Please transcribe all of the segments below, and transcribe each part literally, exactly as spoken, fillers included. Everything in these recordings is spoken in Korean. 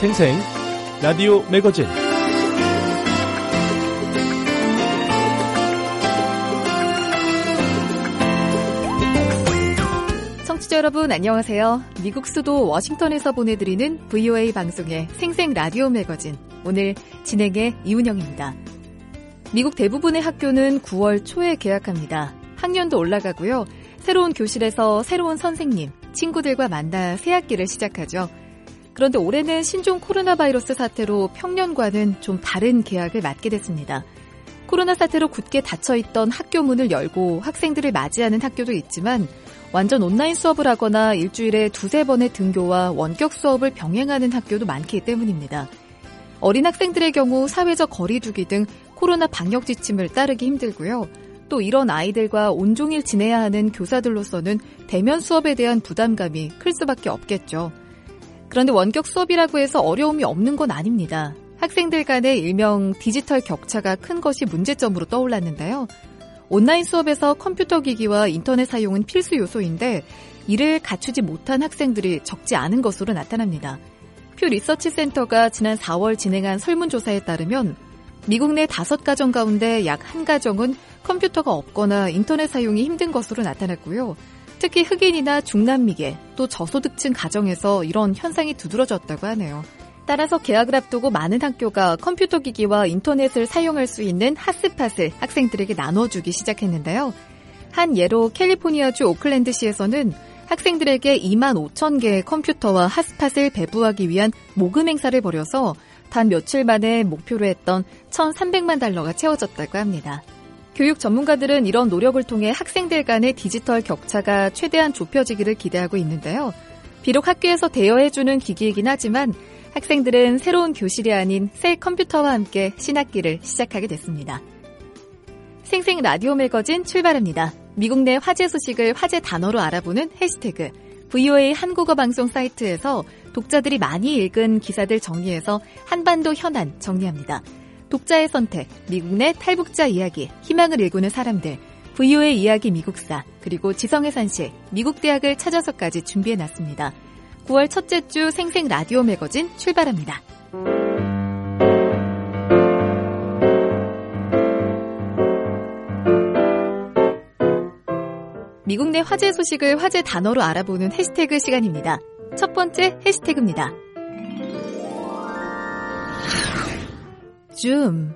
생생 라디오 매거진. 청취자 여러분 안녕하세요. 미국 수도 워싱턴에서 보내드리는 브이오에이 방송의 생생 라디오 매거진. 오늘 진행의 이은영입니다. 미국 대부분의 학교는 구월 초에 개학합니다. 학년도 올라가고요. 새로운 교실에서 새로운 선생님, 친구들과 만나 새 학기를 시작하죠. 그런데 올해는 신종 코로나 바이러스 사태로 평년과는 좀 다른 개학을 맞게 됐습니다. 코로나 사태로 굳게 닫혀있던 학교 문을 열고 학생들을 맞이하는 학교도 있지만 완전 온라인 수업을 하거나 일주일에 두세 번의 등교와 원격 수업을 병행하는 학교도 많기 때문입니다. 어린 학생들의 경우 사회적 거리 두기 등 코로나 방역 지침을 따르기 힘들고요. 또 이런 아이들과 온종일 지내야 하는 교사들로서는 대면 수업에 대한 부담감이 클 수밖에 없겠죠. 그런데 원격 수업이라고 해서 어려움이 없는 건 아닙니다. 학생들 간의 일명 디지털 격차가 큰 것이 문제점으로 떠올랐는데요. 온라인 수업에서 컴퓨터 기기와 인터넷 사용은 필수 요소인데 이를 갖추지 못한 학생들이 적지 않은 것으로 나타납니다. 퓨 리서치 센터가 지난 사월 진행한 설문조사에 따르면 미국 내 다섯 가정 가운데 약 한 가정은 컴퓨터가 없거나 인터넷 사용이 힘든 것으로 나타났고요. 특히 흑인이나 중남미계 또 저소득층 가정에서 이런 현상이 두드러졌다고 하네요. 따라서 개학을 앞두고 많은 학교가 컴퓨터 기기와 인터넷을 사용할 수 있는 핫스팟을 학생들에게 나눠주기 시작했는데요. 한 예로 캘리포니아주 오클랜드시에서는 학생들에게 이만 오천 개의 컴퓨터와 핫스팟을 배부하기 위한 모금 행사를 벌여서 단 며칠 만에 목표로 했던 천삼백만 달러가 채워졌다고 합니다. 교육 전문가들은 이런 노력을 통해 학생들 간의 디지털 격차가 최대한 좁혀지기를 기대하고 있는데요. 비록 학교에서 대여해주는 기기이긴 하지만 학생들은 새로운 교실이 아닌 새 컴퓨터와 함께 신학기를 시작하게 됐습니다. 생생 라디오 매거진 출발합니다. 미국 내 화제 소식을 화제 단어로 알아보는 해시태그 브이오에이 한국어 방송 사이트에서 독자들이 많이 읽은 기사들 정리해서 한반도 현안 정리합니다. 독자의 선택, 미국 내 탈북자 이야기, 희망을 일구는 사람들, 브이오에이 이야기 미국사, 그리고 지성의 산실, 미국 대학을 찾아서까지 준비해놨습니다. 구월 첫째 주 생생 라디오 매거진 출발합니다. 미국 내 화제 소식을 화제 단어로 알아보는 해시태그 시간입니다. 첫 번째 해시태그입니다. 줌.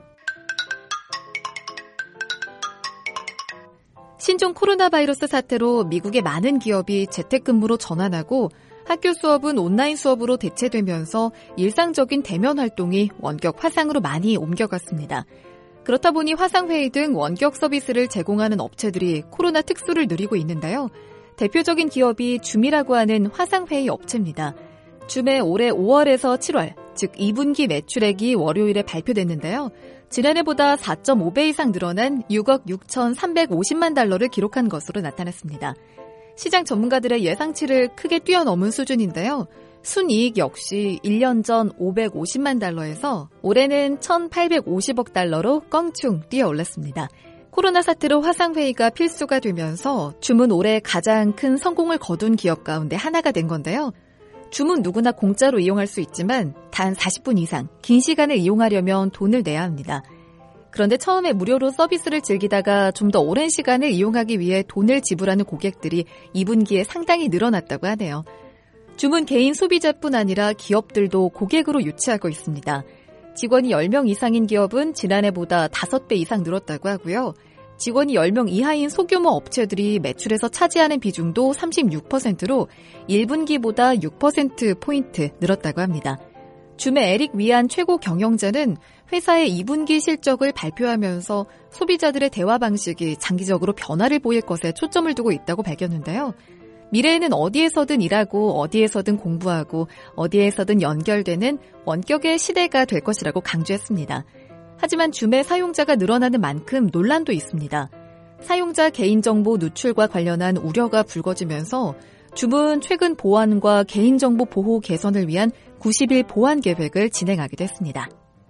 신종 코로나 바이러스 사태로 미국의 많은 기업이 재택근무로 전환하고 학교 수업은 온라인 수업으로 대체되면서 일상적인 대면 활동이 원격 화상으로 많이 옮겨갔습니다. 그렇다 보니 화상회의 등 원격 서비스를 제공하는 업체들이 코로나 특수를 누리고 있는데요. 대표적인 기업이 줌이라고 하는 화상회의 업체입니다. 줌의 올해 오월에서 칠월, 즉 이 분기 매출액이 월요일에 발표됐는데요. 지난해보다 사 점 오 배 이상 늘어난 육억 육천삼백오십만 달러를 기록한 것으로 나타났습니다. 시장 전문가들의 예상치를 크게 뛰어넘은 수준인데요. 순이익 역시 일 년 전 오백오십만 달러에서 올해는 천팔백오십억 달러로 껑충 뛰어올랐습니다. 코로나 사태로 화상회의가 필수가 되면서 줌은 올해 가장 큰 성공을 거둔 기업 가운데 하나가 된 건데요. 줌은 누구나 공짜로 이용할 수 있지만 단 사십 분 이상 긴 시간을 이용하려면 돈을 내야 합니다. 그런데 처음에 무료로 서비스를 즐기다가 좀 더 오랜 시간을 이용하기 위해 돈을 지불하는 고객들이 이 분기에 상당히 늘어났다고 하네요. 줌은 개인 소비자뿐 아니라 기업들도 고객으로 유치하고 있습니다. 직원이 열 명 이상인 기업은 지난해보다 다섯 배 이상 늘었다고 하고요. 직원이 열 명 이하인 소규모 업체들이 매출에서 차지하는 비중도 삼십육 퍼센트로 일 분기보다 육 퍼센트포인트 늘었다고 합니다. 줌의 에릭 위안 최고 경영자는 회사의 이 분기 실적을 발표하면서 소비자들의 대화 방식이 장기적으로 변화를 보일 것에 초점을 두고 있다고 밝혔는데요. 미래에는 어디에서든 일하고 어디에서든 공부하고 어디에서든 연결되는 원격의 시대가 될 것이라고 강조했습니다. 하지만 줌의 사용자가 늘어나는 만큼 논란도 있습니다. 사용자 개인정보 누출과 관련한 우려가 불거지면서 줌은 최근 보안과 개인정보 보호 개선을 위한 구십 일 보안 계획을 진행하기도 했습니다.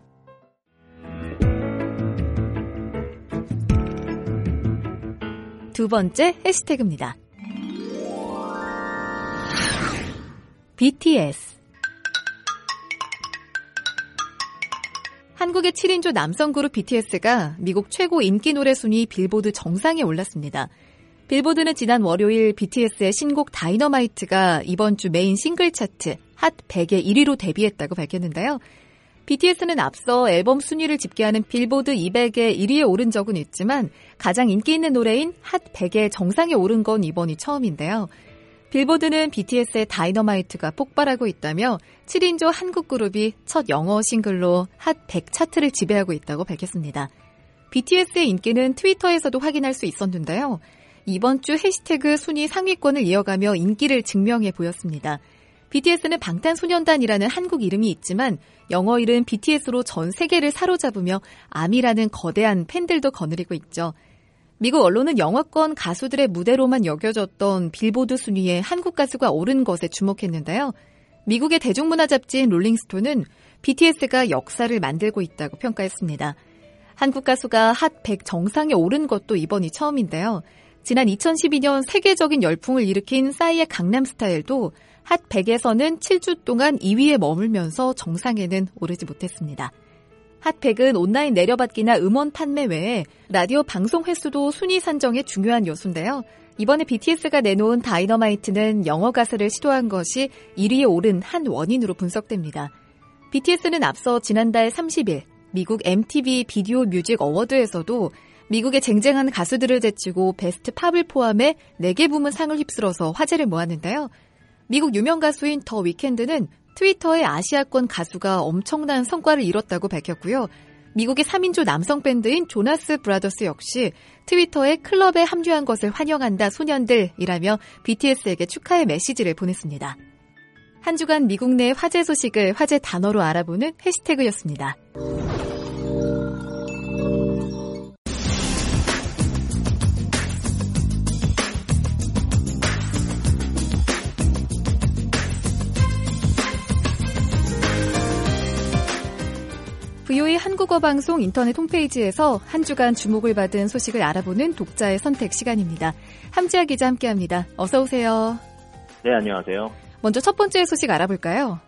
두 번째 해시태그입니다. 비티에스. 한국의 칠 인조 남성 그룹 비티에스가 미국 최고 인기 노래 순위 빌보드 정상에 올랐습니다. 빌보드는 지난 월요일 비티에스의 신곡 다이너마이트가 이번 주 메인 싱글 차트 핫 백의 일 위로 데뷔했다고 밝혔는데요. 비티에스는 앞서 앨범 순위를 집계하는 빌보드 이백의 일 위에 오른 적은 있지만 가장 인기 있는 노래인 핫 백의 정상에 오른 건 이번이 처음인데요. 빌보드는 비티에스의 다이너마이트가 폭발하고 있다며 칠 인조 한국 그룹이 첫 영어 싱글로 핫 백 차트를 지배하고 있다고 밝혔습니다. 비티에스의 인기는 트위터에서도 확인할 수 있었는데요. 이번 주 해시태그 순위 상위권을 이어가며 인기를 증명해 보였습니다. 비티에스는 방탄소년단이라는 한국 이름이 있지만 영어 이름 비티에스로 전 세계를 사로잡으며 아미라는 거대한 팬들도 거느리고 있죠. 미국 언론은 영어권 가수들의 무대로만 여겨졌던 빌보드 순위에 한국 가수가 오른 것에 주목했는데요. 미국의 대중문화 잡지인 롤링스톤은 비티에스가 역사를 만들고 있다고 평가했습니다. 한국 가수가 핫 백 정상에 오른 것도 이번이 처음인데요. 지난 이천십이 년 세계적인 열풍을 일으킨 싸이의 강남스타일도 핫 백에서는 칠 주 동안 이 위에 머물면서 정상에는 오르지 못했습니다. 핫 백은 온라인 내려받기나 음원 판매 외에 라디오 방송 횟수도 순위 산정에 중요한 요소인데요. 이번에 비티에스가 내놓은 다이너마이트는 영어 가사를 시도한 것이 일 위에 오른 한 원인으로 분석됩니다. 비티에스는 앞서 지난달 삼십 일 미국 엠티비 비디오 뮤직 어워드에서도 미국의 쟁쟁한 가수들을 제치고 베스트 팝을 포함해 네 개 부문 상을 휩쓸어서 화제를 모았는데요. 미국 유명 가수인 더 위켄드는 트위터의 아시아권 가수가 엄청난 성과를 이뤘다고 밝혔고요. 미국의 삼 인조 남성 밴드인 조나스 브라더스 역시 트위터에 클럽에 합류한 것을 환영한다 소년들이라며 비티에스에게 축하의 메시지를 보냈습니다. 한 주간 미국 내 화제 소식을 화제 단어로 알아보는 해시태그였습니다. 브이오에이 한국어 방송 인터넷 홈페이지에서 한 주간 주목을 받은 소식을 알아보는 독자의 선택 시간입니다. 함지아 기자 함께합니다. 어서 오세요. 네, 안녕하세요. 먼저 첫 번째 소식 알아볼까요?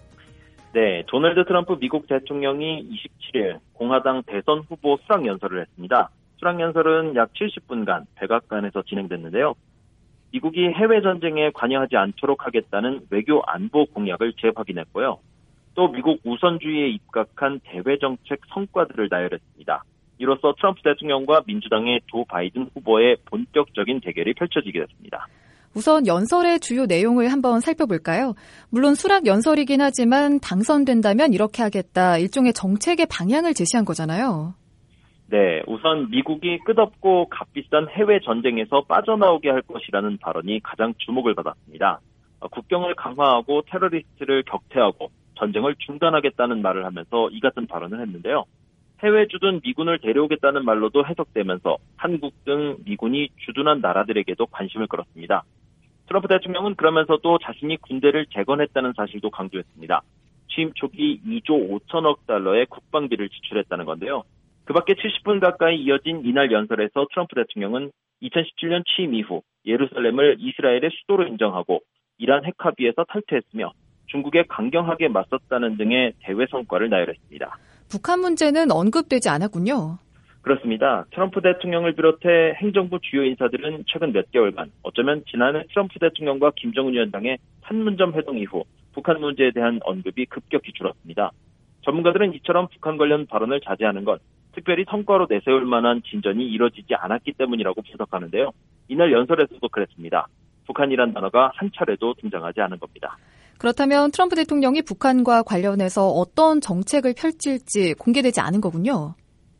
네, 도널드 트럼프 미국 대통령이 이십칠 일 공화당 대선 후보 수락연설을 했습니다. 수락연설은 약 칠십 분간 백악관에서 진행됐는데요. 미국이 해외 전쟁에 관여하지 않도록 하겠다는 외교 안보 공약을 재확인했고요. 또 미국 우선주의에 입각한 대외정책 성과들을 나열했습니다. 이로써 트럼프 대통령과 민주당의 조 바이든 후보의 본격적인 대결이 펼쳐지게 됐습니다. 우선 연설의 주요 내용을 한번 살펴볼까요? 물론 수락 연설이긴 하지만 당선된다면 이렇게 하겠다, 일종의 정책의 방향을 제시한 거잖아요. 네, 우선 미국이 끝없고 값비싼 해외 전쟁에서 빠져나오게 할 것이라는 발언이 가장 주목을 받았습니다. 국경을 강화하고 테러리스트를 격퇴하고 전쟁을 중단하겠다는 말을 하면서 이 같은 발언을 했는데요. 해외 주둔 미군을 데려오겠다는 말로도 해석되면서 한국 등 미군이 주둔한 나라들에게도 관심을 끌었습니다. 트럼프 대통령은 그러면서도 자신이 군대를 재건했다는 사실도 강조했습니다. 취임 초기 이조 오천억 달러의 국방비를 지출했다는 건데요. 그 밖에 칠십 분 가까이 이어진 이날 연설에서 트럼프 대통령은 이천십칠 년 취임 이후 예루살렘을 이스라엘의 수도로 인정하고 이란 핵 합의에서 탈퇴했으며 중국에 강경하게 맞섰다는 등의 대외 성과를 나열했습니다. 북한 문제는 언급되지 않았군요. 그렇습니다. 트럼프 대통령을 비롯해 행정부 주요 인사들은 최근 몇 개월간 어쩌면 지난해 트럼프 대통령과 김정은 위원장의 판문점 회동 이후 북한 문제에 대한 언급이 급격히 줄었습니다. 전문가들은 이처럼 북한 관련 발언을 자제하는 건 특별히 성과로 내세울 만한 진전이 이뤄지지 않았기 때문이라고 분석하는데요. 이날 연설에서도 그랬습니다. 북한이란 단어가 한 차례도 등장하지 않은 겁니다. 그렇다면 트럼프 대통령이 북한과 관련해서 어떤 정책을 펼칠지 공개되지 않은 거군요.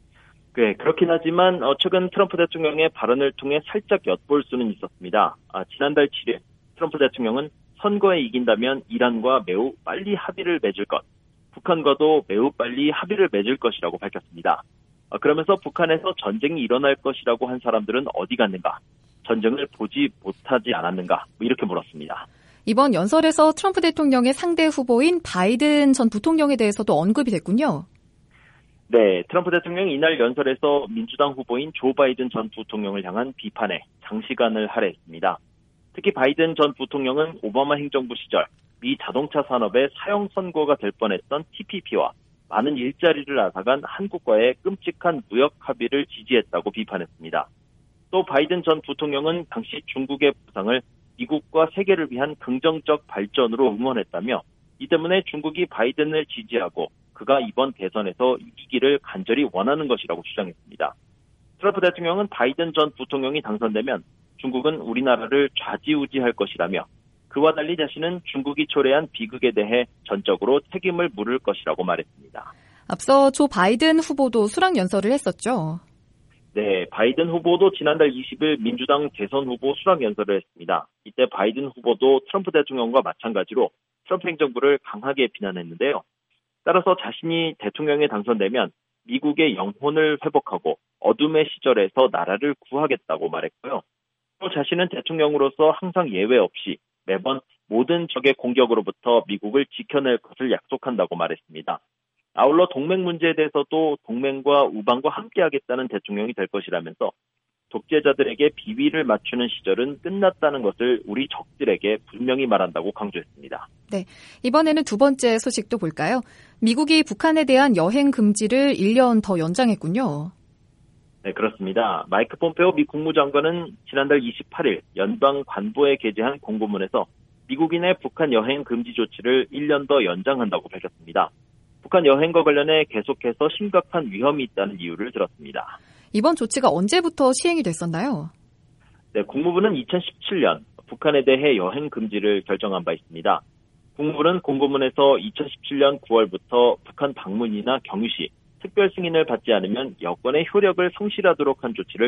네, 그렇긴 하지만 최근 트럼프 대통령의 발언을 통해 살짝 엿볼 수는 있었습니다. 아, 지난달 칠 일 트럼프 대통령은 선거에 이긴다면 이란과 매우 빨리 합의를 맺을 것, 북한과도 매우 빨리 합의를 맺을 것이라고 밝혔습니다. 아, 그러면서 북한에서 전쟁이 일어날 것이라고 한 사람들은 어디 갔는가, 전쟁을 보지 못하지 않았는가, 뭐 이렇게 물었습니다. 이번 연설에서 트럼프 대통령의 상대 후보인 바이든 전 부통령에 대해서도 언급이 됐군요. 네, 트럼프 대통령이 이날 연설에서 민주당 후보인 조 바이든 전 부통령을 향한 비판에 장시간을 할애했습니다. 특히 바이든 전 부통령은 오바마 행정부 시절 미 자동차 산업의 사형 선고가 될 뻔했던 티피피와 많은 일자리를 앗아간 한국과의 끔찍한 무역 합의를 지지했다고 비판했습니다. 또 바이든 전 부통령은 당시 중국의 부상을 미국과 세계를 위한 긍정적 발전으로 응원했다며 이 때문에 중국이 바이든을 지지하고 그가 이번 대선에서 이기기를 간절히 원하는 것이라고 주장했습니다. 트럼프 대통령은 바이든 전 부통령이 당선되면 중국은 우리나라를 좌지우지할 것이라며 그와 달리 자신은 중국이 초래한 비극에 대해 전적으로 책임을 물을 것이라고 말했습니다. 앞서 조 바이든 후보도 수락연설을 했었죠. 네, 바이든 후보도 지난달 이십 일 민주당 대선 후보 수락연설을 했습니다. 이때 바이든 후보도 트럼프 대통령과 마찬가지로 트럼프 행정부를 강하게 비난했는데요. 따라서 자신이 대통령에 당선되면 미국의 영혼을 회복하고 어둠의 시절에서 나라를 구하겠다고 말했고요. 또 자신은 대통령으로서 항상 예외 없이 매번 모든 적의 공격으로부터 미국을 지켜낼 것을 약속한다고 말했습니다. 아울러 동맹 문제에 대해서도 동맹과 우방과 함께하겠다는 대통령이 될 것이라면서 독재자들에게 비위를 맞추는 시절은 끝났다는 것을 우리 적들에게 분명히 말한다고 강조했습니다. 네, 이번에는 두 번째 소식도 볼까요? 미국이 북한에 대한 여행 금지를 일 년 더 연장했군요. 네, 그렇습니다. 마이크 폼페오 미 국무장관은 지난달 이십팔 일 연방 관보에 게재한 공고문에서 미국인의 북한 여행 금지 조치를 일 년 더 연장한다고 밝혔습니다. 북한 여행과 관련해 계속해서 심각한 위험이 있다는 이유를 들었습니다. 이번 조치가 언제부터 시행이 됐었나요? 네, 국무부는 이천십칠 년 북한에 대해 여행 금지를 결정한 바 있습니다. 국무부는 공고문에서 이천십칠 년 구월부터 북한 방문이나 경유 시 특별 승인을 받지 않으면 여권의 효력을 상실하도록 한 조치를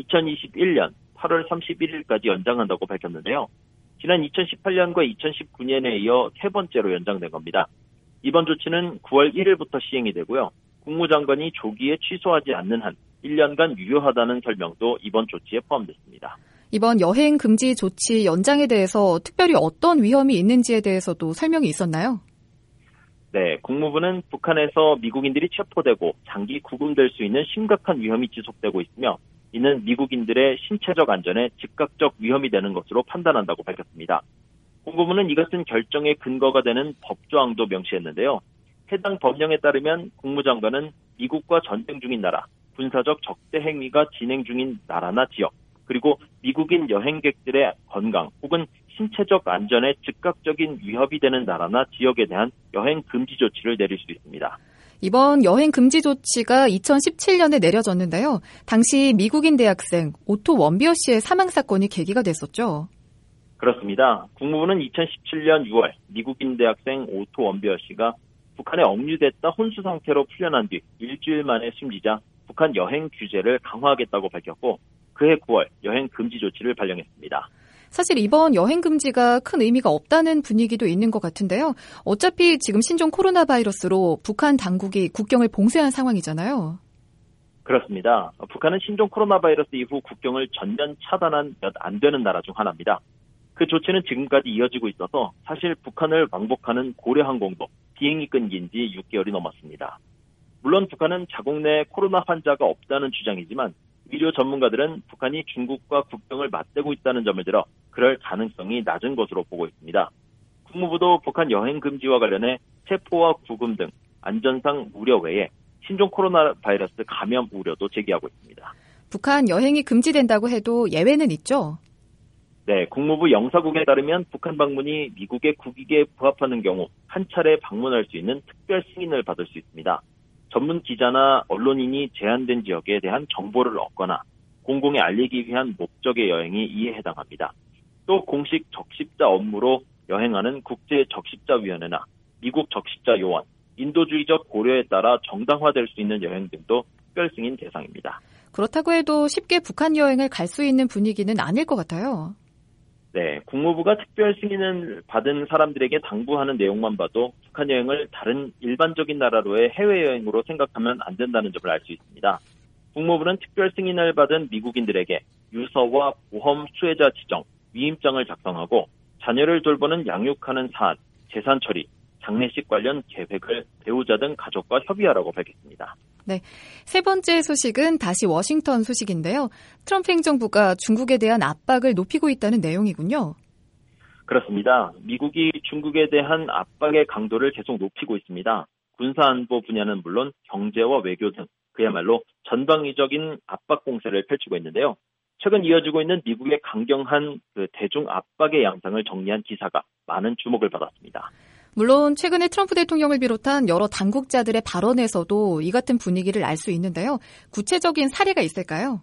이천이십일 년 팔월 삼십일 일까지 연장한다고 밝혔는데요. 지난 이천십팔 년과 이천십구 년에 이어 세 번째로 연장된 겁니다. 이번 조치는 구월 일 일부터 시행이 되고요. 국무장관이 조기에 취소하지 않는 한 일 년간 유효하다는 설명도 이번 조치에 포함됐습니다. 이번 여행 금지 조치 연장에 대해서 특별히 어떤 위험이 있는지에 대해서도 설명이 있었나요? 네, 국무부는 북한에서 미국인들이 체포되고 장기 구금될 수 있는 심각한 위험이 지속되고 있으며 이는 미국인들의 신체적 안전에 즉각적 위험이 되는 것으로 판단한다고 밝혔습니다. 국무부는 이 같은 결정의 근거가 되는 법조항도 명시했는데요. 해당 법령에 따르면 국무장관은 미국과 전쟁 중인 나라, 군사적 적대 행위가 진행 중인 나라나 지역, 그리고 미국인 여행객들의 건강 혹은 신체적 안전에 즉각적인 위협이 되는 나라나 지역에 대한 여행 금지 조치를 내릴 수 있습니다. 이번 여행 금지 조치가 이천십칠 년에 내려졌는데요. 당시 미국인 대학생 오토 원비어 씨의 사망 사건이 계기가 됐었죠. 그렇습니다. 국무부는 이천십칠 년 유월 미국인 대학생 오토 원비어 씨가 북한에 억류됐다 혼수 상태로 풀려난 뒤 일주일 만에 숨지자 북한 여행 규제를 강화하겠다고 밝혔고 그해 구월 여행 금지 조치를 발령했습니다. 사실 이번 여행 금지가 큰 의미가 없다는 분위기도 있는 것 같은데요. 어차피 지금 신종 코로나 바이러스로 북한 당국이 국경을 봉쇄한 상황이잖아요. 그렇습니다. 북한은 신종 코로나 바이러스 이후 국경을 전면 차단한 몇 안 되는 나라 중 하나입니다. 그 조치는 지금까지 이어지고 있어서 사실 북한을 왕복하는 고려 항공도 비행이 끊긴 지 육 개월이 넘었습니다. 물론 북한은 자국 내 코로나 환자가 없다는 주장이지만 의료 전문가들은 북한이 중국과 국경을 맞대고 있다는 점을 들어 그럴 가능성이 낮은 것으로 보고 있습니다. 국무부도 북한 여행 금지와 관련해 체포와 구금 등 안전상 우려 외에 신종 코로나 바이러스 감염 우려도 제기하고 있습니다. 북한 여행이 금지된다고 해도 예외는 있죠? 네, 국무부 영사국에 따르면 북한 방문이 미국의 국익에 부합하는 경우 한 차례 방문할 수 있는 특별 승인을 받을 수 있습니다. 전문 기자나 언론인이 제한된 지역에 대한 정보를 얻거나 공공에 알리기 위한 목적의 여행이 이에 해당합니다. 또 공식 적십자 업무로 여행하는 국제적십자위원회나 미국 적십자 요원, 인도주의적 고려에 따라 정당화될 수 있는 여행 등도 특별 승인 대상입니다. 그렇다고 해도 쉽게 북한 여행을 갈 수 있는 분위기는 아닐 것 같아요. 네, 국무부가 특별 승인을 받은 사람들에게 당부하는 내용만 봐도 북한 여행을 다른 일반적인 나라로의 해외여행으로 생각하면 안 된다는 점을 알 수 있습니다. 국무부는 특별 승인을 받은 미국인들에게 유서와 보험 수혜자 지정, 위임장을 작성하고 자녀를 돌보는 양육하는 사안, 재산 처리, 장례식 관련 계획을 배우자 등 가족과 협의하라고 밝혔습니다. 네, 세 번째 소식은 다시 워싱턴 소식인데요. 트럼프 행정부가 중국에 대한 압박을 높이고 있다는 내용이군요. 그렇습니다. 미국이 중국에 대한 압박의 강도를 계속 높이고 있습니다. 군사안보 분야는 물론 경제와 외교 등 그야말로 전방위적인 압박 공세를 펼치고 있는데요. 최근 이어지고 있는 미국의 강경한 그 대중 압박의 양상을 정리한 기사가 많은 주목을 받았습니다. 물론 최근에 트럼프 대통령을 비롯한 여러 당국자들의 발언에서도 이 같은 분위기를 알 수 있는데요. 구체적인 사례가 있을까요?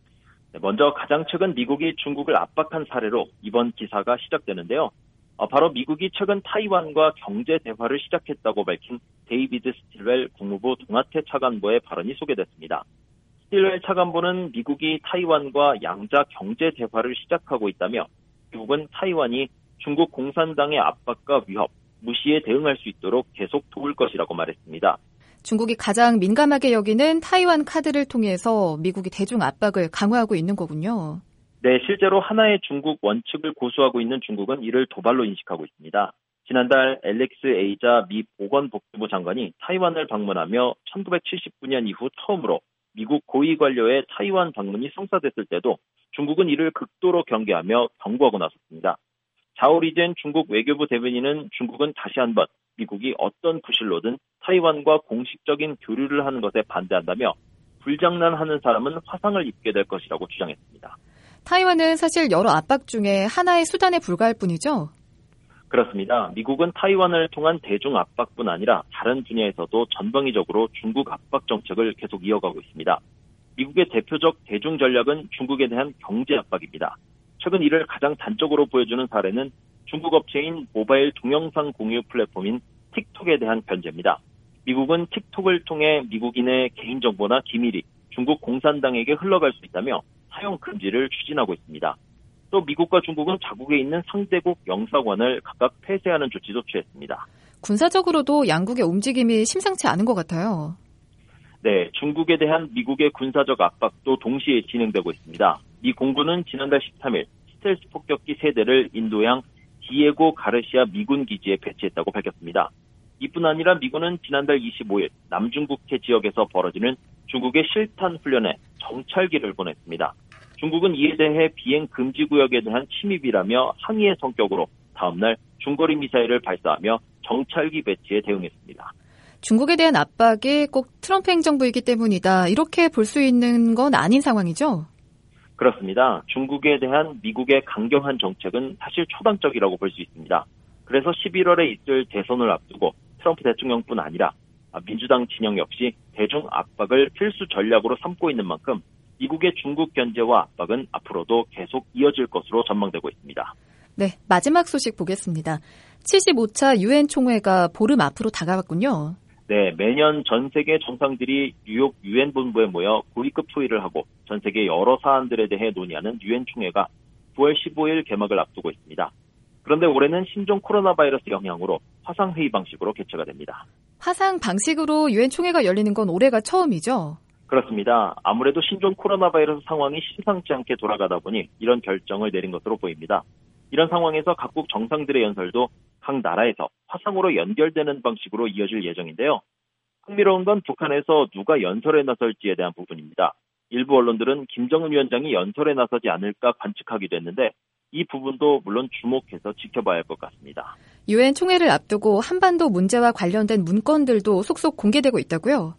먼저 가장 최근 미국이 중국을 압박한 사례로 이번 기사가 시작되는데요. 바로 미국이 최근 타이완과 경제 대화를 시작했다고 밝힌 데이비드 스틸웰 국무부 동아태 차관보의 발언이 소개됐습니다. 스틸웰 차관보는 미국이 타이완과 양자 경제 대화를 시작하고 있다며 미국은 타이완이 중국 공산당의 압박과 위협, 무시에 대응할 수 있도록 계속 도울 것이라고 말했습니다. 중국이 가장 민감하게 여기는 타이완 카드를 통해서 미국이 대중 압박을 강화하고 있는 거군요. 네, 실제로 하나의 중국 원칙을 고수하고 있는 중국은 이를 도발로 인식하고 있습니다. 지난달 앨렉스 에이자 미 보건복지부 장관이 타이완을 방문하며 천구백칠십구 년 이후 처음으로 미국 고위 관료의 타이완 방문이 성사됐을 때도 중국은 이를 극도로 경계하며 경고하고 나섰습니다. 자오리젠 중국 외교부 대변인은 중국은 다시 한번 미국이 어떤 구실로든 타이완과 공식적인 교류를 하는 것에 반대한다며 불장난하는 사람은 화상을 입게 될 것이라고 주장했습니다. 타이완은 사실 여러 압박 중에 하나의 수단에 불과할 뿐이죠? 그렇습니다. 미국은 타이완을 통한 대중 압박뿐 아니라 다른 분야에서도 전방위적으로 중국 압박 정책을 계속 이어가고 있습니다. 미국의 대표적 대중 전략은 중국에 대한 경제 압박입니다. 최근 이를 가장 단적으로 보여주는 사례는 중국 업체인 모바일 동영상 공유 플랫폼인 틱톡에 대한 견제입니다. 미국은 틱톡을 통해 미국인의 개인정보나 기밀이 중국 공산당에게 흘러갈 수 있다며 사용 금지를 추진하고 있습니다. 또 미국과 중국은 자국에 있는 상대국 영사관을 각각 폐쇄하는 조치도 취했습니다. 군사적으로도 양국의 움직임이 심상치 않은 것 같아요. 네, 중국에 대한 미국의 군사적 압박도 동시에 진행되고 있습니다. 미 공군은 지난달 십삼 일 스텔스 폭격기 세 대를 인도양 디에고 가르시아 미군 기지에 배치했다고 밝혔습니다. 이뿐 아니라 미군은 지난달 이십오 일 남중국해 지역에서 벌어지는 중국의 실탄 훈련에 정찰기를 보냈습니다. 중국은 이에 대해 비행 금지 구역에 대한 침입이라며 항의의 성격으로 다음날 중거리 미사일을 발사하며 정찰기 배치에 대응했습니다. 중국에 대한 압박이 꼭 트럼프 행정부이기 때문이다. 이렇게 볼 수 있는 건 아닌 상황이죠? 그렇습니다. 중국에 대한 미국의 강경한 정책은 사실 초당적이라고 볼 수 있습니다. 그래서 십일월에 있을 대선을 앞두고 트럼프 대통령뿐 아니라 민주당 진영 역시 대중 압박을 필수 전략으로 삼고 있는 만큼 미국의 중국 견제와 압박은 앞으로도 계속 이어질 것으로 전망되고 있습니다. 네, 마지막 소식 보겠습니다. 칠십오 차 유엔 총회가 보름 앞으로 다가왔군요. 네, 매년 전 세계 정상들이 뉴욕 유엔 본부에 모여 고위급 토의를 하고 전 세계 여러 사안들에 대해 논의하는 유엔 총회가 구월 십오 일 개막을 앞두고 있습니다. 그런데 올해는 신종 코로나 바이러스 영향으로 화상회의 방식으로 개최가 됩니다. 화상 방식으로 유엔 총회가 열리는 건 올해가 처음이죠? 그렇습니다. 아무래도 신종 코로나 바이러스 상황이 심상치 않게 돌아가다 보니 이런 결정을 내린 것으로 보입니다. 이런 상황에서 각국 정상들의 연설도 각 나라에서 화상으로 연결되는 방식으로 이어질 예정인데요. 흥미로운 건 북한에서 누가 연설에 나설지에 대한 부분입니다. 일부 언론들은 김정은 위원장이 연설에 나서지 않을까 관측하기도 했는데 이 부분도 물론 주목해서 지켜봐야 할 것 같습니다. 유엔 총회를 앞두고 한반도 문제와 관련된 문건들도 속속 공개되고 있다고요?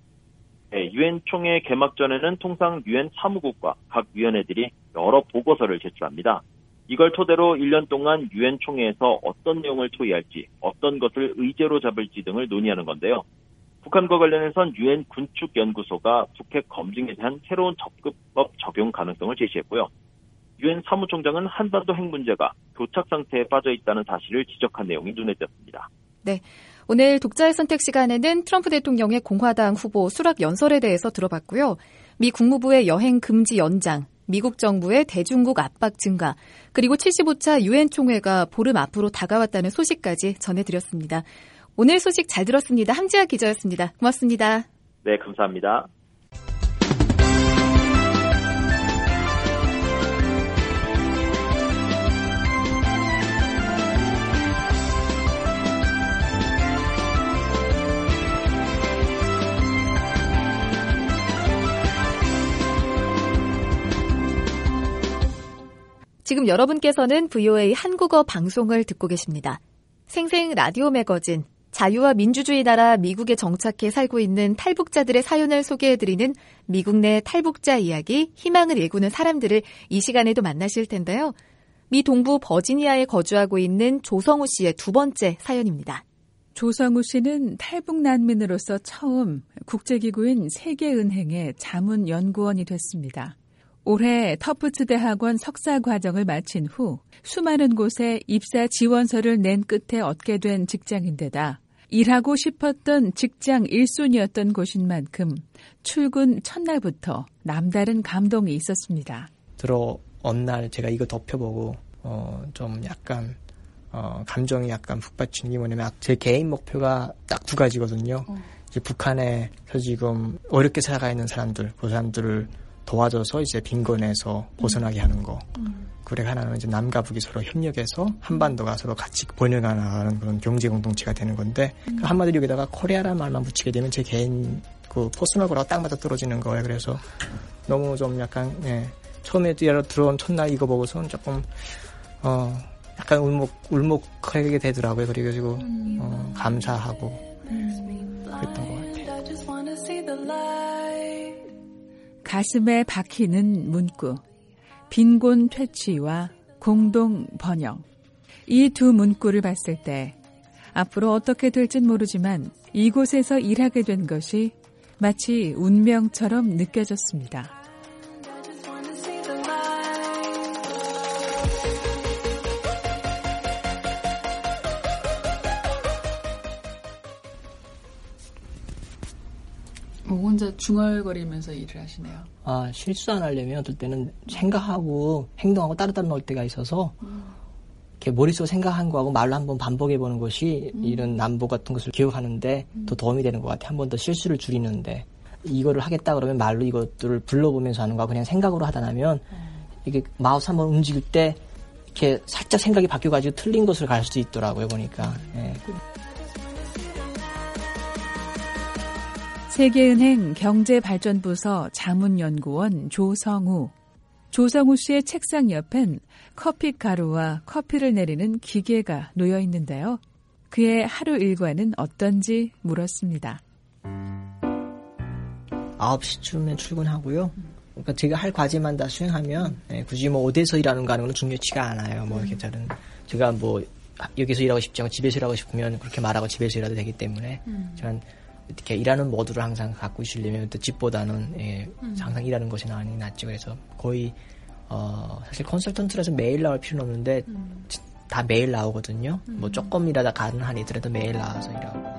네, 유엔 총회 개막 전에는 통상 유엔 사무국과 각 위원회들이 여러 보고서를 제출합니다. 이걸 토대로 일 년 동안 유엔 총회에서 어떤 내용을 토의할지, 어떤 것을 의제로 잡을지 등을 논의하는 건데요. 북한과 관련해선 유엔 군축연구소가 북핵 검증에 대한 새로운 접근법 적용 가능성을 제시했고요. 유엔 사무총장은 한반도 핵 문제가 교착 상태에 빠져 있다는 사실을 지적한 내용이 눈에 띄었습니다. 네, 오늘 독자의 선택 시간에는 트럼프 대통령의 공화당 후보 수락 연설에 대해서 들어봤고요. 미 국무부의 여행 금지 연장, 미국 정부의 대중국 압박 증가, 그리고 칠십오 차 유엔 총회가 보름 앞으로 다가왔다는 소식까지 전해드렸습니다. 오늘 소식 잘 들었습니다. 함지아 기자였습니다. 고맙습니다. 네, 감사합니다. 지금 여러분께서는 브이오에이 한국어 방송을 듣고 계십니다. 생생 라디오 매거진 자유와 민주주의 나라 미국에 정착해 살고 있는 탈북자들의 사연을 소개해드리는 미국 내 탈북자 이야기, 희망을 일구는 사람들을 이 시간에도 만나실 텐데요. 미 동부 버지니아에 거주하고 있는 조성우 씨의 두 번째 사연입니다. 조성우 씨는 탈북 난민으로서 처음 국제기구인 세계은행의 자문연구원이 됐습니다. 올해 터프츠 대학원 석사 과정을 마친 후 수많은 곳에 입사 지원서를 낸 끝에 얻게 된 직장인데다 일하고 싶었던 직장 일 순위였던 곳인 만큼 출근 첫날부터 남다른 감동이 있었습니다. 들어온 날 제가 이거 덮여보고 어, 좀 약간 어, 감정이 약간 북받친 게 뭐냐면 제 개인 목표가 딱 두 가지거든요. 어. 이제 북한에서 지금 어렵게 살아가 있는 사람들, 그 사람들을 도와줘서 이제 빈곤에서 벗어나게 하는 거. 음. 그리고 하나는 이제 남과 북이 서로 협력해서 한반도가 서로 같이 번영해 나가는 그런 경제 공동체가 되는 건데 음. 그 한마디로 여기다가 코리아라는 말만 붙이게 되면 제 개인 그 퍼스널 거라고 딱 맞아 떨어지는 거예요. 그래서 너무 좀 약간 예, 처음에 들어온 첫날 이거 보고서는 조금 어 약간 울먹 울먹하게 되더라고요. 그래가지고 음. 어, 감사하고 음. 그랬던 것 같아요. 가슴에 박히는 문구, 빈곤 퇴치와 공동 번영. 이 두 문구를 봤을 때 앞으로 어떻게 될진 모르지만 이곳에서 일하게 된 것이 마치 운명처럼 느껴졌습니다. 혼자 중얼거리면서 일을 하시네요. 아, 실수 안 하려면 어떨 때는 생각하고 행동하고 따로따로 놀 때가 있어서 음. 이렇게 머릿속으로 생각한 거하고 말로 한번 반복해보는 것이 음. 이런 남북 같은 것을 기억하는데 음. 더 도움이 되는 것 같아요. 한 번 더 실수를 줄이는데 이거를 하겠다 그러면 말로 이것들을 불러보면서 하는 거하고 그냥 생각으로 하다 나면 음. 이게 마우스 한번 움직일 때 이렇게 살짝 생각이 바뀌어가지고 틀린 곳을 갈 수도 있더라고요. 보니까. 예. 세계은행 경제발전부서 자문연구원 조성우. 조성우 씨의 책상 옆엔 커피 가루와 커피를 내리는 기계가 놓여 있는데요. 그의 하루 일과는 어떤지 물었습니다. 아홉 시쯤에 출근하고요. 그러니까 제가 할 과제만 다 수행하면 예, 굳이 뭐 어디서 일하는가 하는 건 중요치가 않아요. 뭐 이렇게 저는 제가 뭐 여기서 일하고 싶지 않고 집에서 일하고 싶으면 그렇게 말하고 집에서 일해도 되기 때문에 음. 저는 이렇게 일하는 모드를 항상 갖고 있으려면 또 집보다는 예, 음. 항상 일하는 것이 나으니 낫죠. 그래서 거의 어, 사실 컨설턴트라서 매일 나올 필요는 없는데 음. 다 매일 나오거든요. 음. 뭐 조금 일하다 가는 한이 있더라도 매일 나와서 일하고.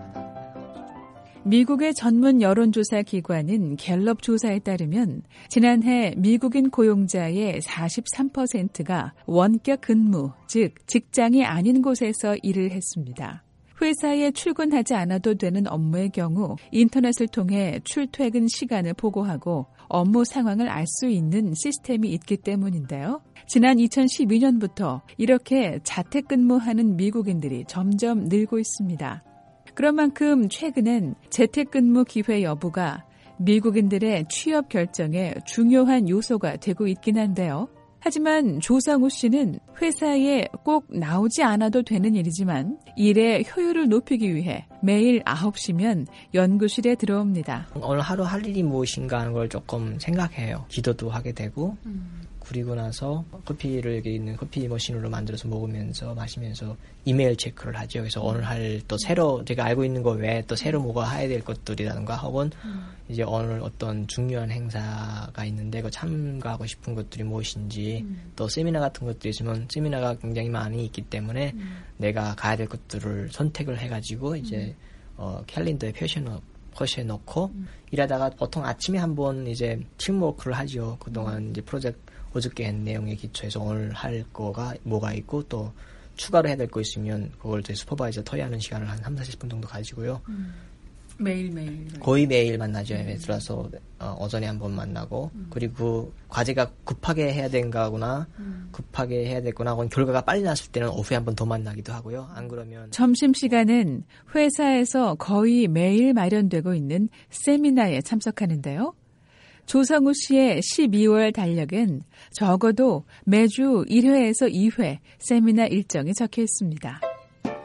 미국의 전문 여론조사 기관인 갤럽 조사에 따르면 지난해 미국인 고용자의 사십삼 퍼센트가 원격 근무, 즉 직장이 아닌 곳에서 일을 했습니다. 회사에 출근하지 않아도 되는 업무의 경우 인터넷을 통해 출퇴근 시간을 보고하고 업무 상황을 알 수 있는 시스템이 있기 때문인데요. 지난 이천십이 년부터 이렇게 자택근무하는 미국인들이 점점 늘고 있습니다. 그런 만큼 최근엔 재택근무 기회 여부가 미국인들의 취업 결정에 중요한 요소가 되고 있긴 한데요. 하지만 조성우 씨는 회사에 꼭 나오지 않아도 되는 일이지만 일의 효율을 높이기 위해 매일 아홉 시면 연구실에 들어옵니다. 오늘 하루 할 일이 무엇인가 하는 걸 조금 생각해요. 기도도 하게 되고 음. 그리고 나서 커피를 여기 있는 커피 머신으로 만들어서 먹으면서 마시면서 이메일 체크를 하죠. 그래서 오늘 할 또 새로 제가 알고 있는 거 외에 또 새로 뭐가 해야 될 것들이라든가 혹은 음. 이제 오늘 어떤 중요한 행사가 있는데 그 참가하고 싶은 것들이 무엇인지 음. 또 세미나 같은 것들이 있으면 세미나가 굉장히 많이 있기 때문에 음. 내가 가야 될 것들을 선택을 해가지고 이제 음. 어, 캘린더에 표시해 놓 표시해 놓고 음. 일하다가 보통 아침에 한번 이제 팀워크를 하죠. 그동안 이제 프로젝트 어저께 한 내용에 기초해서 오늘 할 거가 뭐가 있고 또 추가로 해야 될 거 있으면 그걸 이제 슈퍼바이저 토의하는 시간을 한 삼사십 분 정도 가지고요. 음. 매일매일. 거의 매일 만나죠. 음. 들어서 어, 오전에 한번 만나고 음. 그리고 과제가 급하게 해야 된다거나 음. 급하게 해야 되거나 혹은 결과가 빨리 났을 때는 오후에 한번 더 만나기도 하고요. 안 그러면 점심시간은 회사에서 거의 매일 마련되고 있는 세미나에 참석하는데요. 조성우 씨의 십이월 달력엔 적어도 매주 일 회에서 이 회 세미나 일정이 적혀 있습니다.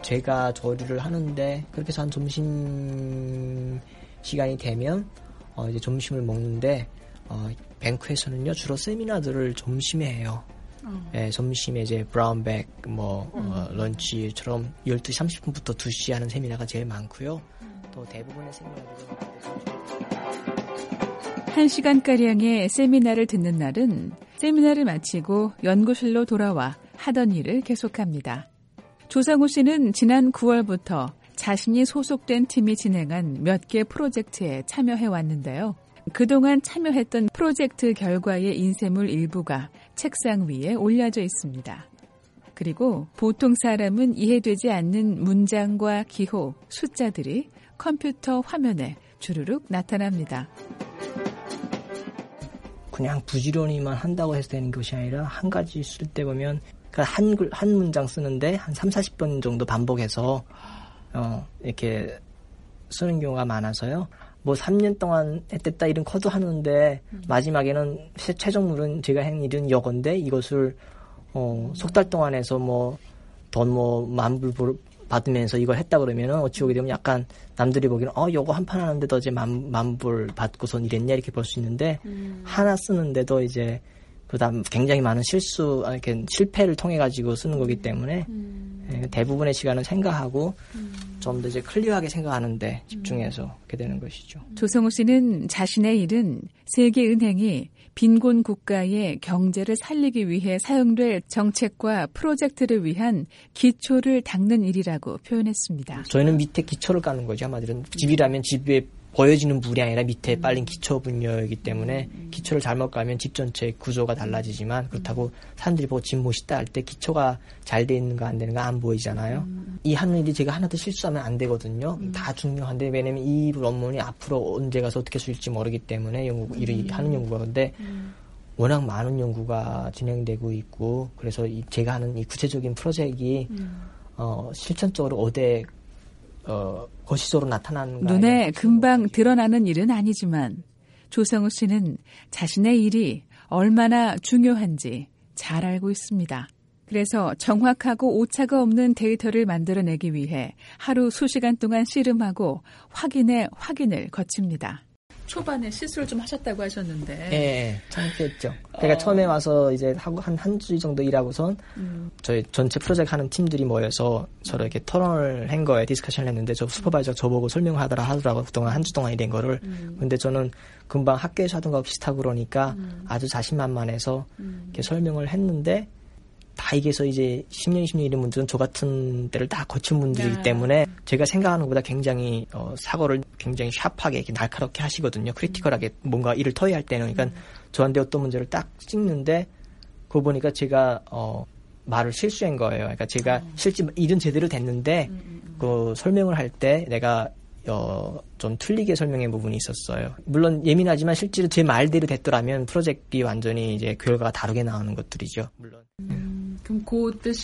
제가 조리를 하는데 그렇게 해서 한 점심 시간이 되면 어, 이제 점심을 먹는데 어, 뱅크에서는요 주로 세미나들을 점심에 해요. 음. 예, 점심에 이제 브라운백 뭐 음. 어, 런치처럼 열두 시 삼십 분부터 두 시 하는 세미나가 제일 많고요. 음. 또 대부분의 세미나들은 한 시간가량의 세미나를 듣는 날은 세미나를 마치고 연구실로 돌아와 하던 일을 계속합니다. 조상우 씨는 지난 구월부터 자신이 소속된 팀이 진행한 몇 개 프로젝트에 참여해왔는데요. 그동안 참여했던 프로젝트 결과의 인쇄물 일부가 책상 위에 올려져 있습니다. 그리고 보통 사람은 이해되지 않는 문장과 기호, 숫자들이 컴퓨터 화면에 주르륵 나타납니다. 그냥 부지런히만 한다고 해서 되는 것이 아니라 한 가지 쓸 때 보면 한, 글, 한 문장 쓰는데 한 삼사십 번 정도 반복해서 어, 이렇게 쓰는 경우가 많아서요. 뭐 삼 년 동안 했댔다 이런 코드 하는데 음. 마지막에는 최종물은 제가 한 일은 이건데 이것을 어, 석 달 동안 해서 뭐 돈 뭐 만불 받으면서 이걸 했다 그러면은 어찌 보게 되면 약간 남들이 보기에는 어 요거 한 판 하는데도 이제 만, 만불 받고선 이랬냐 이렇게 볼 수 있는데 음. 하나 쓰는데도 이제 그다음 굉장히 많은 실수 이렇게 실패를 통해 가지고 쓰는 거기 때문에 음. 예, 대부분의 시간은 생각하고 음. 좀 더 이제 클리어하게 생각하는데 집중해서 음. 그렇게 되는 것이죠. 조성우 씨는 자신의 일은 세계은행이 빈곤 국가의 경제를 살리기 위해 사용될 정책과 프로젝트를 위한 기초를 닦는 일이라고 표현했습니다. 저희는 밑에 기초를 까는 거죠. 한마디로 집이라면 집에 보여지는 물이 아니라 밑에 빨린 기초 분야이기 때문에 기초를 잘못 까면 집 전체 구조가 달라지지만 그렇다고 사람들이 보고 집 멋있다 할 때 기초가 잘 돼 있는가 안 되는가 안 보이잖아요. 이 하는 일이 제가 하나도 실수하면 안 되거든요. 다 중요한데 왜냐면 이 논문이 앞으로 언제 가서 어떻게 쓸지 모르기 때문에 연구, 일을 하는 연구가 근데 워낙 많은 연구가 진행되고 있고 그래서 이 제가 하는 이 구체적인 프로젝트가 어, 실천적으로 어디에 어, 거시적으로 나타나는 눈에 금방 드러나는 일은 아니지만 조성우 씨는 자신의 일이 얼마나 중요한지 잘 알고 있습니다. 그래서 정확하고 오차가 없는 데이터를 만들어내기 위해 하루 수시간 동안 씨름하고 확인에 확인을 거칩니다. 초반에 실수를 좀 하셨다고 하셨는데. 네, 창피했죠. 그러니까 어. 처음에 와서 이제 하고 한 한 주 정도 일하고선 음. 저희 전체 프로젝트 하는 팀들이 모여서 서로 이렇게 토론을 한 거예요. 디스커션을 했는데 저 슈퍼바이저 저보고 설명하더라 하더라고 그동안 한 주 동안 일한 거를. 음. 근데 저는 금방 학교에서 하던 거 비슷하고 그러니까 음. 아주 자신만만해서 음. 이렇게 설명을 했는데 다 이게서 이제 십 년, 이십 년 이런 분들은 저 같은 때를 다 거친 분들이기 네. 때문에 제가 생각하는 것보다 굉장히 어, 사고를 굉장히 샤프하게 이렇게 날카롭게 하시거든요. 크리티컬하게 뭔가 일을 토의할 때는. 그러니까 음. 저한테 어떤 문제를 딱 찍는데 그거 보니까 제가 어, 말을 실수한 거예요. 그러니까 제가 음. 실제 일은 제대로 됐는데 음. 그 설명을 할 때 내가 어, 좀 틀리게 설명한 부분이 있었어요. 물론 예민하지만 실제로 제 말대로 됐더라면 프로젝트가 완전히 이제 결과가 다르게 나오는 것들이죠. 물론. 음, 그럼 그때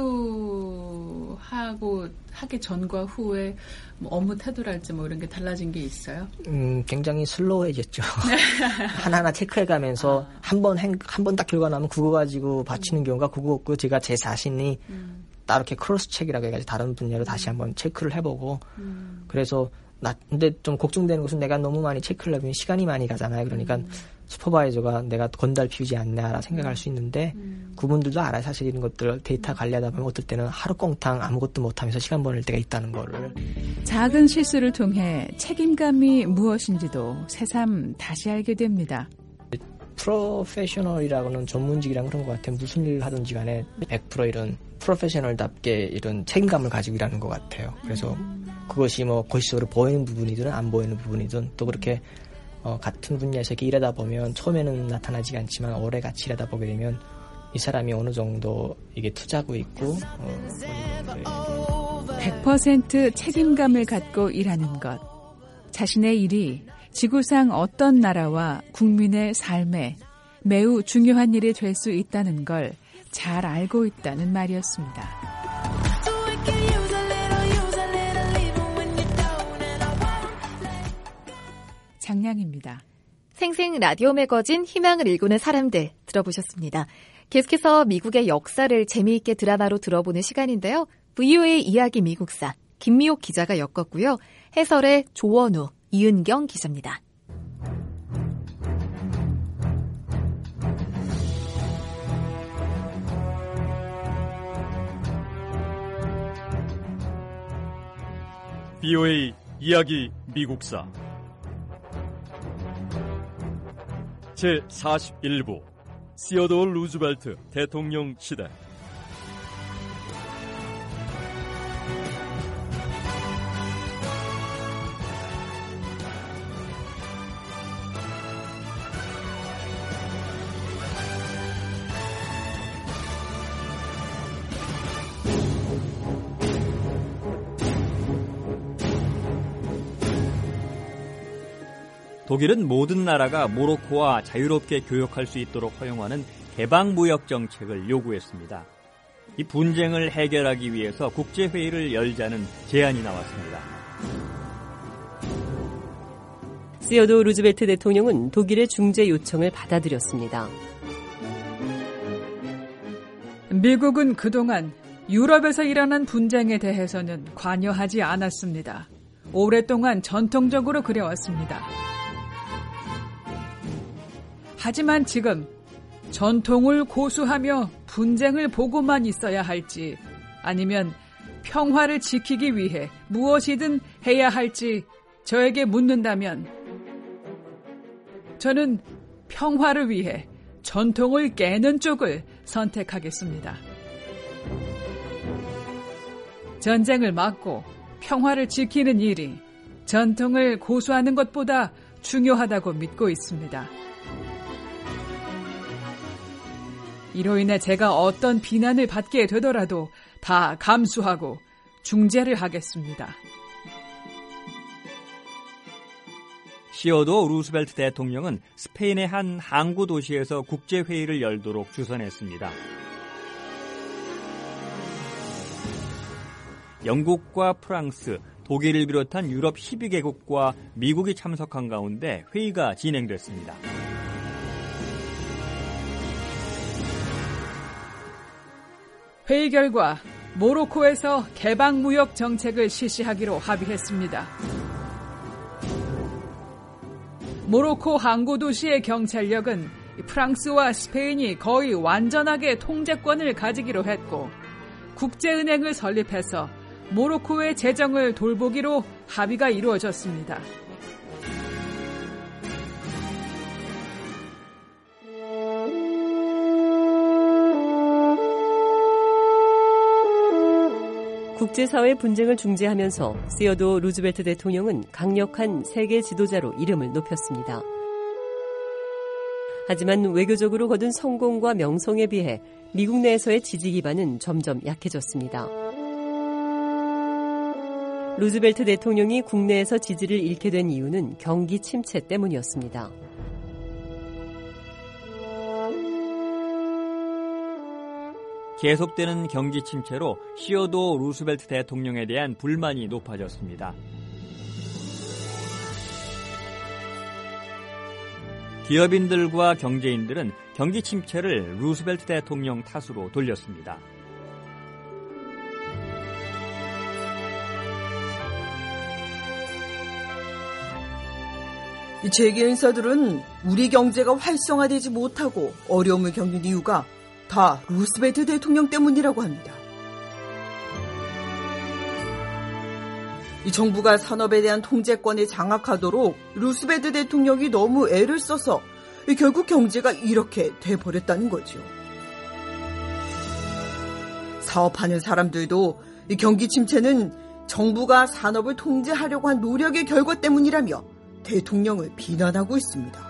실수하고 하기 전과 후에 뭐 업무 태도랄지 뭐 이런 게 달라진 게 있어요? 음, 굉장히 슬로우해졌죠. 하나하나 체크해가면서 아. 한 번 한 번 딱 결과 나면 그거 가지고 바치는 음. 경우가 그거 없고 제가 제 자신이 음. 따로 이렇게 크로스 체크라고 해가지고 다른 분야로 다시 한번 체크를 해보고 음. 그래서 나 근데 좀 걱정되는 것은 내가 너무 많이 체크를 하면 시간이 많이 가잖아요. 그러니까 음. 슈퍼바이저가 내가 건달 피우지 않나라 생각할 음. 수 있는데 음. 그분들도 알아요. 사실 이런 것들 데이터 관리하다 보면 어떨 때는 하루 꽁탕 아무것도 못하면서 시간 보낼 때가 있다는 거를. 작은 실수를 통해 책임감이 무엇인지도 새삼 다시 알게 됩니다. 프로페셔널이라고는 전문직이랑 그런 것 같아요. 무슨 일을 하든지 간에 백 퍼센트 이런 프로페셔널답게 이런 책임감을 가지고 일하는 것 같아요. 그래서 그것이 뭐 거시적으로 보이는 부분이든 안 보이는 부분이든 또 그렇게 어, 같은 분야에서 이렇게 일하다 보면 처음에는 나타나지 않지만 오래 같이 일하다 보게 되면 이 사람이 어느 정도 이게 투자하고 있고 어, 백 퍼센트 책임감을 갖고 일하는 것. 자신의 일이 지구상 어떤 나라와 국민의 삶에 매우 중요한 일이 될 수 있다는 걸 잘 알고 있다는 말이었습니다. 장량입니다. 생생 라디오 매거진 희망을 일구는 사람들 들어보셨습니다. 계속해서 미국의 역사를 재미있게 드라마로 들어보는 시간인데요. 브이오에이 이야기 미국사 김미옥 기자가 엮었고요. 해설의 조원우, 이은경 기자입니다. 브이오에이 이야기 미국사 제사십일 부 시어도어 루즈벨트 대통령 시대. 독일은 모든 나라가 모로코와 자유롭게 교역할 수 있도록 허용하는 개방무역 정책을 요구했습니다. 이 분쟁을 해결하기 위해서 국제회의를 열자는 제안이 나왔습니다. 시어도어 루즈벨트 대통령은 독일의 중재 요청을 받아들였습니다. 미국은 그동안 유럽에서 일어난 분쟁에 대해서는 관여하지 않았습니다. 오랫동안 전통적으로 그래왔습니다. 하지만 지금 전통을 고수하며 분쟁을 보고만 있어야 할지 아니면 평화를 지키기 위해 무엇이든 해야 할지 저에게 묻는다면 저는 평화를 위해 전통을 깨는 쪽을 선택하겠습니다. 전쟁을 막고 평화를 지키는 일이 전통을 고수하는 것보다 중요하다고 믿고 있습니다. 이로 인해 제가 어떤 비난을 받게 되더라도 다 감수하고 중재를 하겠습니다. 시어도어 루스벨트 대통령은 스페인의 한 항구 도시에서 국제회의를 열도록 주선했습니다. 영국과 프랑스, 독일을 비롯한 유럽 십이 개국과 미국이 참석한 가운데 회의가 진행됐습니다. 회의 결과 모로코에서 개방무역 정책을 실시하기로 합의했습니다. 모로코 항구 도시의 경찰력은 프랑스와 스페인이 거의 완전하게 통제권을 가지기로 했고 국제은행을 설립해서 모로코의 재정을 돌보기로 합의가 이루어졌습니다. 국제사회 분쟁을 중재하면서 시어도어 루즈벨트 대통령은 강력한 세계 지도자로 이름을 높였습니다. 하지만 외교적으로 거둔 성공과 명성에 비해 미국 내에서의 지지 기반은 점점 약해졌습니다. 루즈벨트 대통령이 국내에서 지지를 잃게 된 이유는 경기 침체 때문이었습니다. 계속되는 경기 침체로 시어도어 루스벨트 대통령에 대한 불만이 높아졌습니다. 기업인들과 경제인들은 경기 침체를 루스벨트 대통령 탓으로 돌렸습니다. 재계 인사들은 우리 경제가 활성화되지 못하고 어려움을 겪는 이유가 다 루스벨트 대통령 때문이라고 합니다. 이 정부가 산업에 대한 통제권을 장악하도록 루스벨트 대통령이 너무 애를 써서 결국 경제가 이렇게 돼버렸다는 거죠. 사업하는 사람들도 이 경기 침체는 정부가 산업을 통제하려고 한 노력의 결과 때문이라며 대통령을 비난하고 있습니다.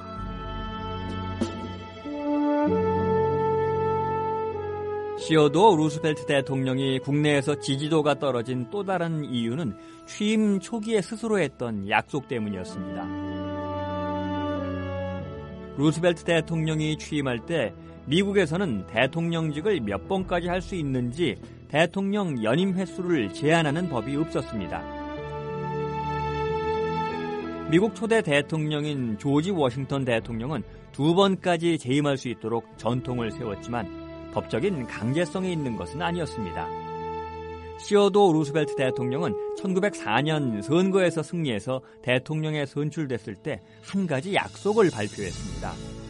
시어도어 루스벨트 대통령이 국내에서 지지도가 떨어진 또 다른 이유는 취임 초기에 스스로 했던 약속 때문이었습니다. 루스벨트 대통령이 취임할 때 미국에서는 대통령직을 몇 번까지 할 수 있는지 대통령 연임 횟수를 제한하는 법이 없었습니다. 미국 초대 대통령인 조지 워싱턴 대통령은 두 번까지 재임할 수 있도록 전통을 세웠지만 법적인 강제성이 있는 것은 아니었습니다. 시어도 루스벨트 대통령은 천구백사 년 선거에서 승리해서 대통령에 선출됐을 때 한 가지 약속을 발표했습니다.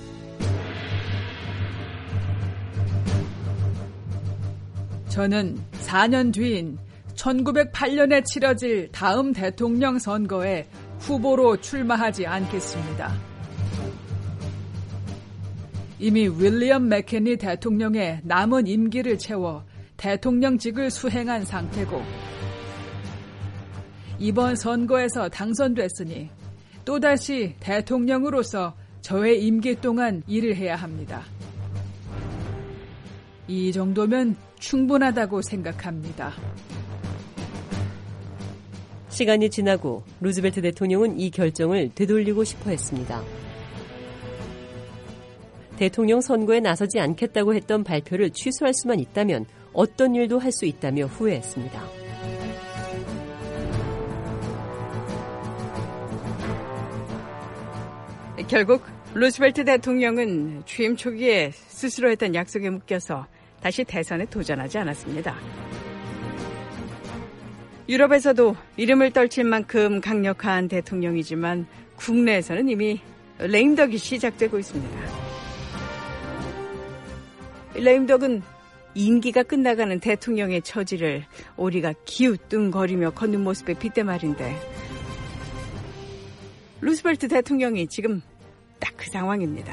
저는 사 년 뒤인 천구백팔 년에 치러질 다음 대통령 선거에 후보로 출마하지 않겠습니다. 이미 윌리엄 맥케니 대통령의 남은 임기를 채워 대통령직을 수행한 상태고 이번 선거에서 당선됐으니 또다시 대통령으로서 저의 임기 동안 일을 해야 합니다. 이 정도면 충분하다고 생각합니다. 시간이 지나고 루즈벨트 대통령은 이 결정을 되돌리고 싶어 했습니다. 대통령 선거에 나서지 않겠다고 했던 발표를 취소할 수만 있다면 어떤 일도 할 수 있다며 후회했습니다. 결국 루스벨트 대통령은 취임 초기에 스스로 했던 약속에 묶여서 다시 대선에 도전하지 않았습니다. 유럽에서도 이름을 떨칠 만큼 강력한 대통령이지만 국내에서는 이미 레임덕이 시작되고 있습니다. 레임덕은 임기가 끝나가는 대통령의 처지를 우리가 기우뚱거리며 걷는 모습에 빗대 말인데 루스벨트 대통령이 지금 딱 그 상황입니다.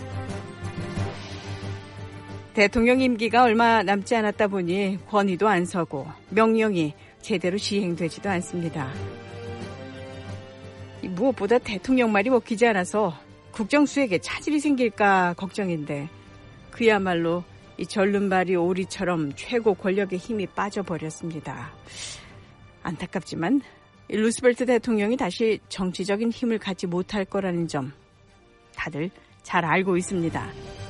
대통령 임기가 얼마 남지 않았다 보니 권위도 안 서고 명령이 제대로 시행되지도 않습니다. 무엇보다 대통령 말이 먹히지 않아서 국정수행에 차질이 생길까 걱정인데 그야말로 이 절름발이 오리처럼 최고 권력의 힘이 빠져버렸습니다. 안타깝지만 루스벨트 대통령이 다시 정치적인 힘을 갖지 못할 거라는 점 다들 잘 알고 있습니다.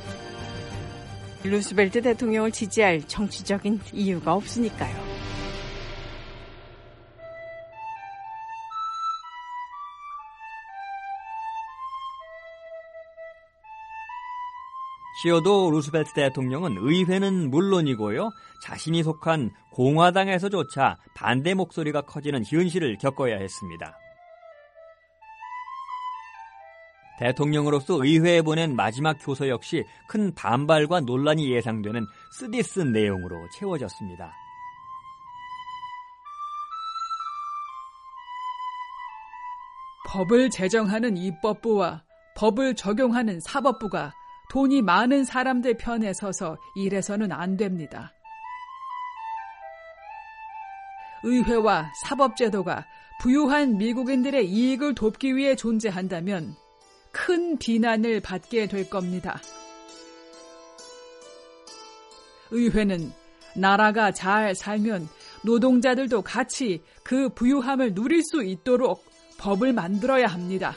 루스벨트 대통령을 지지할 정치적인 이유가 없으니까요. 시어도 루스벨트 대통령은 의회는 물론이고요, 자신이 속한 공화당에서조차 반대 목소리가 커지는 현실을 겪어야 했습니다. 대통령으로서 의회에 보낸 마지막 교서 역시 큰 반발과 논란이 예상되는 쓰디쓴 내용으로 채워졌습니다. 법을 제정하는 입법부와 법을 적용하는 사법부가 돈이 많은 사람들 편에 서서 이래서는 안 됩니다. 의회와 사법제도가 부유한 미국인들의 이익을 돕기 위해 존재한다면 큰 비난을 받게 될 겁니다. 의회는 나라가 잘 살면 노동자들도 같이 그 부유함을 누릴 수 있도록 법을 만들어야 합니다.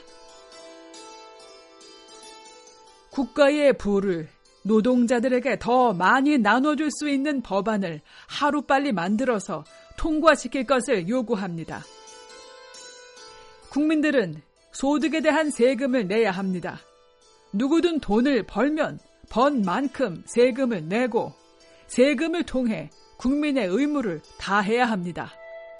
국가의 부를 노동자들에게 더 많이 나눠줄 수 있는 법안을 하루빨리 만들어서 통과시킬 것을 요구합니다. 국민들은 소득에 대한 세금을 내야 합니다. 누구든 돈을 벌면 번 만큼 세금을 내고 세금을 통해 국민의 의무를 다해야 합니다.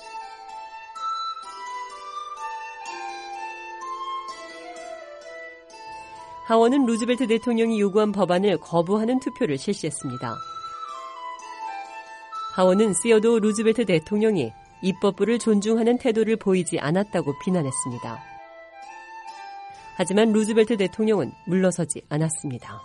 하원은 루즈벨트 대통령이 요구한 법안을 거부하는 투표를 실시했습니다. 하원은 시어도 루즈벨트 대통령이 입법부를 존중하는 태도를 보이지 않았다고 비난했습니다. 하지만 루즈벨트 대통령은 물러서지 않았습니다.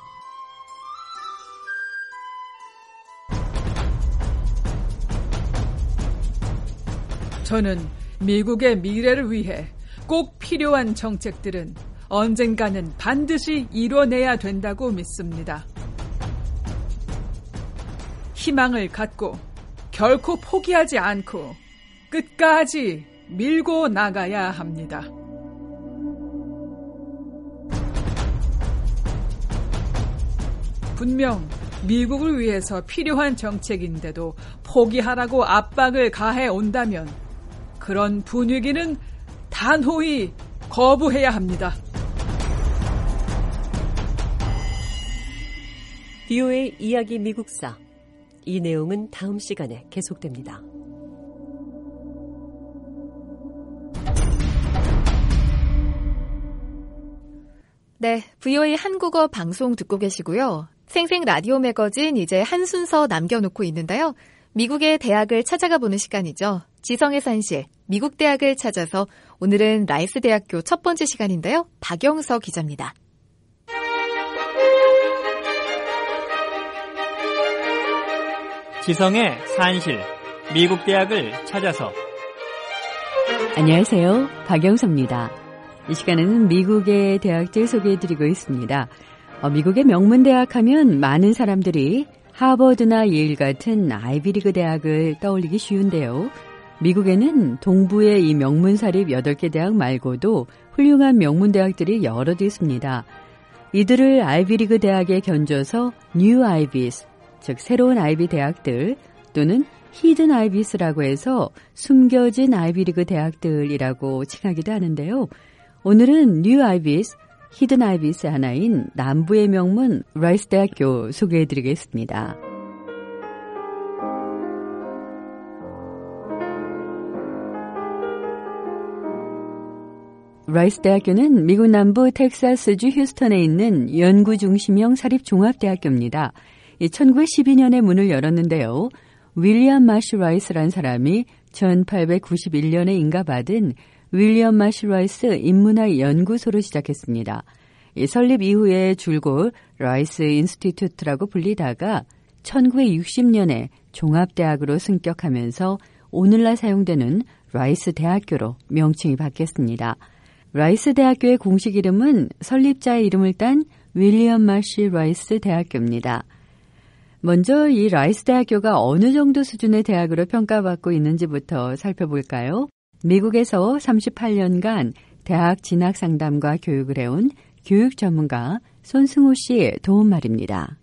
저는 미국의 미래를 위해 꼭 필요한 정책들은 언젠가는 반드시 이뤄내야 된다고 믿습니다. 희망을 갖고 결코 포기하지 않고 끝까지 밀고 나가야 합니다. 분명 미국을 위해서 필요한 정책인데도 포기하라고 압박을 가해 온다면 그런 분위기는 단호히 거부해야 합니다. 비오에이 이야기 미국사. 이 내용은 다음 시간에 계속됩니다. 네, 브이오에이 한국어 방송 듣고 계시고요. 생생 라디오 매거진 이제 한 순서 남겨놓고 있는데요. 미국의 대학을 찾아가 보는 시간이죠. 지성의 산실, 미국 대학을 찾아서 오늘은 라이스 대학교 첫 번째 시간인데요. 박영서 기자입니다. 지성의 산실, 미국 대학을 찾아서. 안녕하세요. 박영서입니다. 이 시간에는 미국의 대학들 소개해드리고 있습니다. 어, 미국의 명문대학 하면 많은 사람들이 하버드나 예일 같은 아이비리그 대학을 떠올리기 쉬운데요. 미국에는 동부의 이 명문사립 여덟 개 대학 말고도 훌륭한 명문대학들이 여럿 있습니다. 이들을 아이비리그 대학에 견줘서 뉴 아이비스, 즉 새로운 아이비 대학들 또는 히든 아이비스라고 해서 숨겨진 아이비리그 대학들이라고 칭하기도 하는데요. 오늘은 뉴 아이비스, 히든 아이비스 하나인 남부의 명문 라이스 대학교 소개해드리겠습니다. 라이스 대학교는 미국 남부 텍사스주 휴스턴에 있는 연구 중심형 사립 종합대학교입니다. 천구백십이 년에 문을 열었는데요. 윌리엄 마시 라이스라는 사람이 천팔백구십일 년에 인가받은 윌리엄 마시 라이스 인문학 연구소를 시작했습니다. 이 설립 이후에 줄곧 라이스 인스티튜트라고 불리다가 천구백육십 년에 종합대학으로 승격하면서 오늘날 사용되는 라이스 대학교로 명칭이 바뀌었습니다. 라이스 대학교의 공식 이름은 설립자의 이름을 딴 윌리엄 마시 라이스 대학교입니다. 먼저 이 라이스 대학교가 어느 정도 수준의 대학으로 평가받고 있는지부터 살펴볼까요? 미국에서 삼십팔 년간 대학 진학 상담과 교육을 해온 교육 전문가 손승호 씨의 도움 말입니다.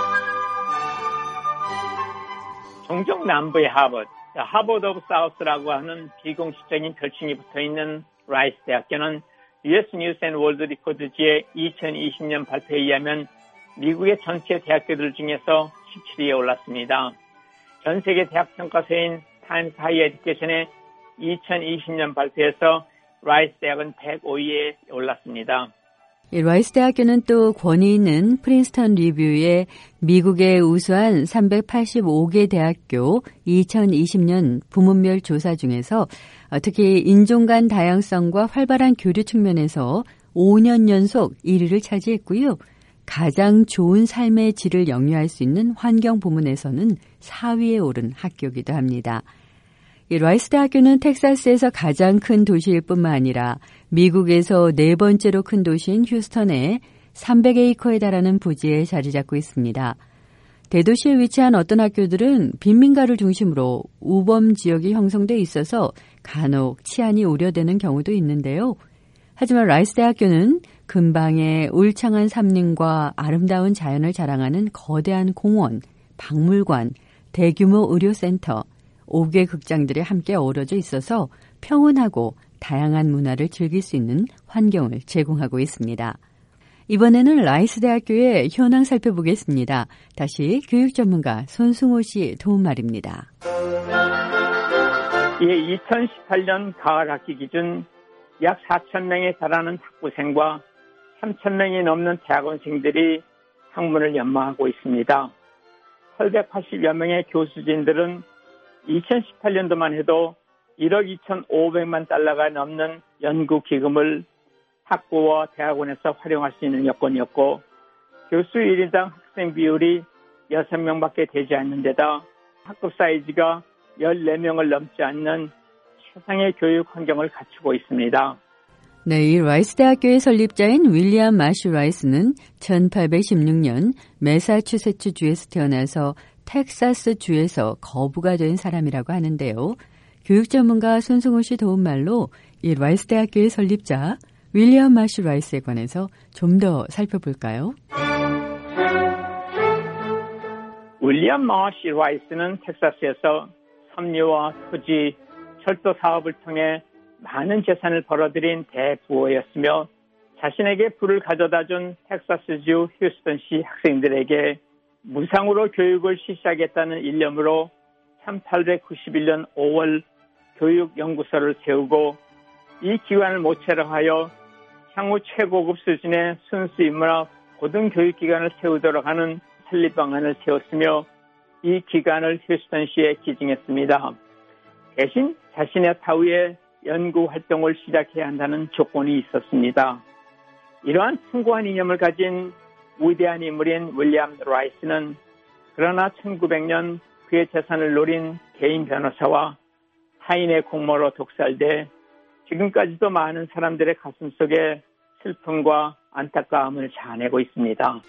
동쪽 남부의 하버드, 하버드 오브 사우스라고 하는 비공식적인 별칭이 붙어있는 라이스 대학교는 유에스 뉴스 앤 월드 리포트지의 이천이십 년 발표에 의하면 미국의 전체 대학교들 중에서 십칠 위에 올랐습니다. 전 세계 대학 평가서인 타임스 하이어 에듀케이션의 이천이십 년 발표에서 라이스 대학은 백오 위에 올랐습니다. 이 라이스 대학교는 또 권위 있는 프린스턴 리뷰의 미국의 우수한 삼백팔십오 개 대학교 이천이십 년 부문별 조사 중에서 특히 인종 간 다양성과 활발한 교류 측면에서 오 년 연속 일 위를 차지했고요. 가장 좋은 삶의 질을 영위할 수 있는 환경 부문에서는 사 위에 오른 학교이기도 합니다. 이 라이스 대학교는 텍사스에서 가장 큰 도시일 뿐만 아니라 미국에서 네 번째로 큰 도시인 휴스턴에 삼백 에이커에 달하는 부지에 자리 잡고 있습니다. 대도시에 위치한 어떤 학교들은 빈민가를 중심으로 우범 지역이 형성돼 있어서 간혹 치안이 우려되는 경우도 있는데요. 하지만 라이스 대학교는 근방의 울창한 산림과 아름다운 자연을 자랑하는 거대한 공원, 박물관, 대규모 의료센터, 오 개 극장들이 함께 어우러져 있어서 평온하고 다양한 문화를 즐길 수 있는 환경을 제공하고 있습니다. 이번에는 라이스 대학교의 현황 살펴보겠습니다. 다시 교육 전문가 손승호 씨 도움 말입니다. 예, 이천십팔 년 가을 학기 기준 약 사천 명에 달하는 학부생과 삼천 명이 넘는 대학원생들이 학문을 연마하고 있습니다. 팔백팔십여 명의 교수진들은 이천십팔 년도만 해도 일억 이천오백만 달러가 넘는 연구 기금을 학부와 대학원에서 활용할 수 있는 여건이었고 교수 일 인당 학생 비율이 여섯 명밖에 되지 않는 데다 학급 사이즈가 열네 명을 넘지 않는 최상의 교육 환경을 갖추고 있습니다. 네, 이 라이스 대학교의 설립자인 윌리엄 마시 라이스는 천팔백십육 년 매사추세츠 주에서 태어나서 텍사스 주에서 거부가 된 사람이라고 하는데요. 교육 전문가 손승호 씨 도움말로 이 라이스 대학교의 설립자 윌리엄 마시 라이스에 관해서 좀 더 살펴볼까요? 윌리엄 마시 라이스는 텍사스에서 섬유와 토지, 철도 사업을 통해 많은 재산을 벌어들인 대부호였으며 자신에게 부를 가져다준 텍사스주 휴스턴시 학생들에게 무상으로 교육을 실시하겠다는 일념으로 천팔백구십일 년 오월 교육연구소를 세우고 이 기관을 모체로 하여 향후 최고급 수준의 순수 인문학 고등교육기관을 세우도록 하는 설립 방안을 세웠으며 이 기관을 휴스턴시에 기증했습니다. 대신 자신의 타우에 연구 활동을 시작해야 한다는 조건이 있었습니다. 이러한 숭고한 이념을 가진 위대한 인물인 윌리엄 라이스는 그러나 천구백 년 그의 재산을 노린 개인 변호사와 타인의 공모로 독살돼 지금까지도 많은 사람들의 가슴 속에 슬픔과 안타까움을 자아내고 있습니다.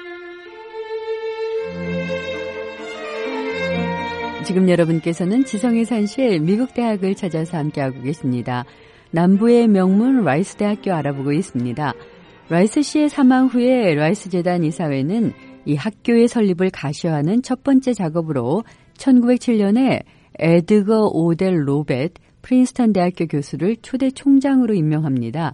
지금 여러분께서는 지성의 산실 미국 대학을 찾아서 함께하고 계십니다. 남부의 명문 라이스 대학교 알아보고 있습니다. 라이스 씨의 사망 후에 라이스 재단 이사회는 이 학교의 설립을 가시화하는 첫 번째 작업으로 천구백칠 년에 에드거 오델 로벳 프린스턴 대학교 교수를 초대 총장으로 임명합니다.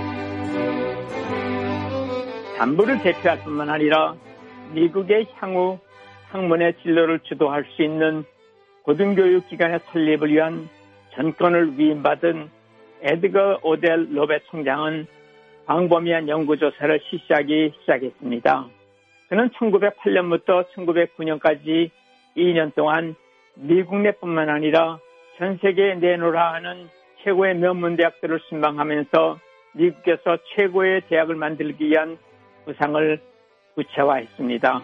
남부를 대표할 뿐만 아니라 미국의 향후 학문의 진로를 주도할 수 있는 고등교육기관의 설립을 위한 전권을 위임받은 에드거 오델 로벳 총장은 광범위한 연구조사를 실시하기 시작했습니다. 그는 천구백팔 년부터 천구백구 년까지 이 년 동안 미국 내뿐만 아니라 전 세계에 내놓으라 하는 최고의 명문대학들을 순방하면서 미국에서 최고의 대학을 만들기 위한 구상을 구체화했습니다.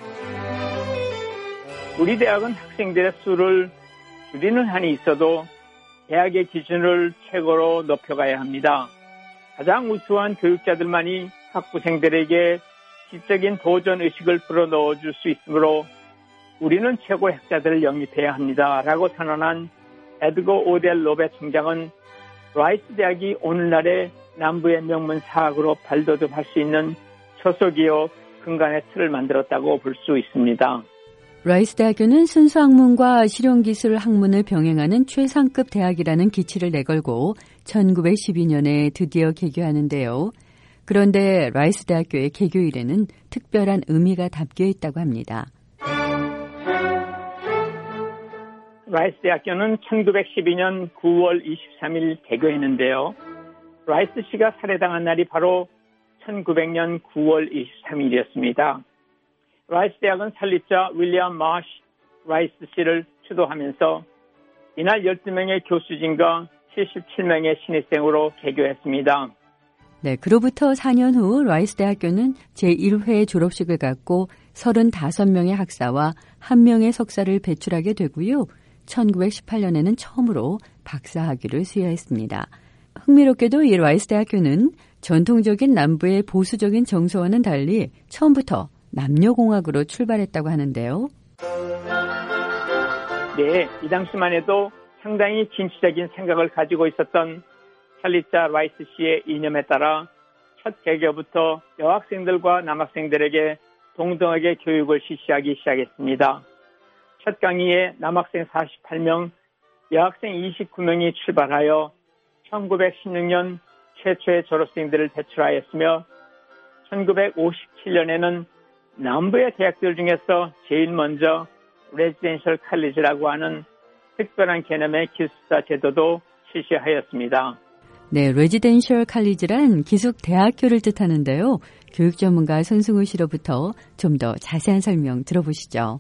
우리 대학은 학생들의 수를 줄이는 한이 있어도 대학의 기준을 최고로 높여가야 합니다. 가장 우수한 교육자들만이 학부생들에게 지적인 도전 의식을 불어넣어줄 수 있으므로 우리는 최고의 학자들을 영입해야 합니다. 라고 선언한 에드거 오델 로벳 총장은 라이스 대학이 오늘날의 남부의 명문 사학으로 발돋움할 수 있는 초석이요 근간의 틀을 만들었다고 볼 수 있습니다. 라이스 대학교는 순수 학문과 실용기술 학문을 병행하는 최상급 대학이라는 기치를 내걸고 천구백십이 년에 드디어 개교하는데요. 그런데 라이스 대학교의 개교일에는 특별한 의미가 담겨 있다고 합니다. 라이스 대학교는 천구백십이 년 구월 이십삼일 개교했는데요. 라이스 씨가 살해당한 날이 바로 천구백 년 구월 이십삼일이었습니다. 라이스 대학은 설립자 윌리엄 마시 라이스 씨를 추도하면서 이날 열두 명의 교수진과 칠십칠 명의 신입생으로 개교했습니다. 네, 그로부터 사 년 후 라이스 대학교는 제일 회 졸업식을 갖고 서른다섯 명의 학사와 한 명의 석사를 배출하게 되고요. 천구백십팔 년에는 처음으로 박사학위를 수여했습니다. 흥미롭게도 이 라이스 대학교는 전통적인 남부의 보수적인 정서와는 달리 처음부터 남녀공학으로 출발했다고 하는데요. 네, 이 당시만 해도 상당히 진취적인 생각을 가지고 있었던 설립자 라이스 씨의 이념에 따라 첫 개교부터 여학생들과 남학생들에게 동등하게 교육을 실시하기 시작했습니다. 첫 강의에 남학생 사십팔 명, 여학생 이십구 명이 출발하여 천구백십육 년 최초의 졸업생들을 배출하였으며 천구백오십칠 년에는 남부의 대학들 중에서 제일 먼저 레지덴셜 칼리지라고 하는 특별한 개념의 기숙사 제도도 실시하였습니다. 네, 레지덴셜 칼리지란 기숙 대학교를 뜻하는데요. 교육 전문가 손승우 씨로부터 좀 더 자세한 설명 들어보시죠.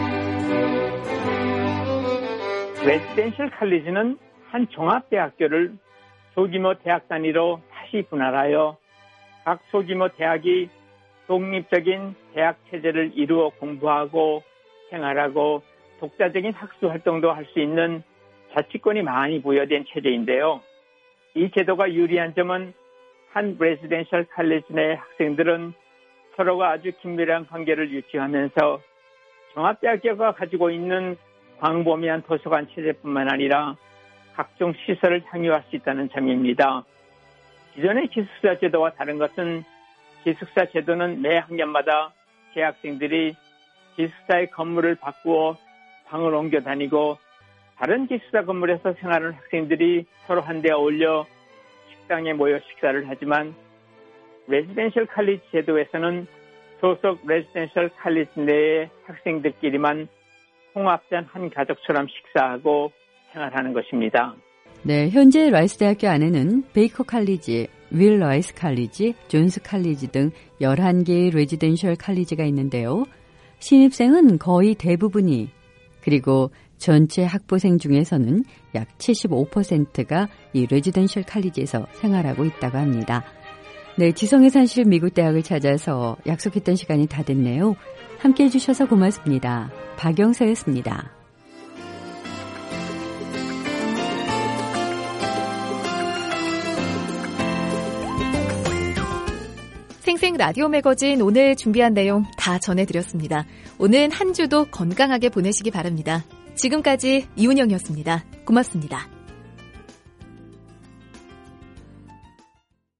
레지덴셜 칼리지는 한 종합대학교를 소규모 대학 단위로 다시 분할하여 각 소규모 대학이 독립적인 대학 체제를 이루어 공부하고 생활하고 독자적인 학술 활동도 할 수 있는 자치권이 많이 부여된 체제인데요. 이 제도가 유리한 점은 한 레지덴셜 칼리지 내 학생들은 서로가 아주 긴밀한 관계를 유지하면서 종합대학교가 가지고 있는 광범위한 도서관 체제뿐만 아니라 각종 시설을 향유할 수 있다는 점입니다. 기존의 기숙사 제도와 다른 것은 기숙사 제도는 매 학년마다 재학생들이 기숙사의 건물을 바꾸어 방을 옮겨 다니고 다른 기숙사 건물에서 생활하는 학생들이 서로 한데 어울려 식당에 모여 식사를 하지만 레지덴셜 칼리지 제도에서는 소속 레지덴셜 칼리지 내의 학생들끼리만 통합된 한 가족처럼 식사하고 생활하는 것입니다. 네, 현재 라이스 대학교 안에는 베이커 칼리지, 윌러이스 칼리지, 존스 칼리지 등 열한 개의 레지던셜 칼리지가 있는데요. 신입생은 거의 대부분이, 그리고 전체 학부생 중에서는 약 칠십오 퍼센트가 이 레지던셜 칼리지에서 생활하고 있다고 합니다. 네, 지성의 산실 미국 대학을 찾아서 약속했던 시간이 다 됐네요. 함께해 주셔서 고맙습니다. 박영서였습니다. 생생 라디오 매거진 오늘 준비한 내용 다 전해드렸습니다. 오는 한 주도 건강하게 보내시기 바랍니다. 지금까지 이운영이었습니다. 고맙습니다.